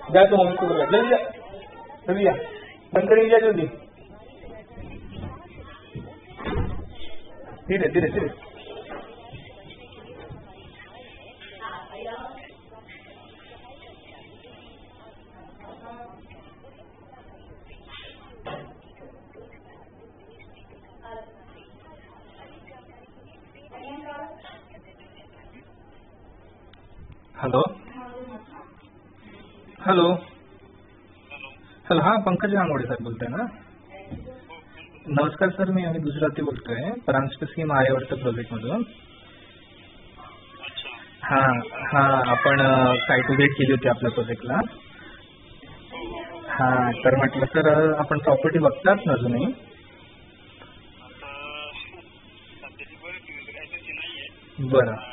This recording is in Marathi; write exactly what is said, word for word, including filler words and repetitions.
द्या तो मम्मी सोबत जल्दी द्या जल्दी या बंद करेंगे क्या जल्दी धीरे धीरे धीरे हेलो हेलो हेलो हाँ पंकज गांगोडे सर बोलते हैं ना. नमस्कार सर, मी अमित गुजराती बोलतोय परांजपेसी आर्यवर्त प्रोजेक्ट मधून. हां हां आपण साईट व्हिजिट केली होती आपल्या प्रोजेक्टला. हां तर म्हटलं सर आपण प्रॉपर्टी बघतात ना अजूनही. बरं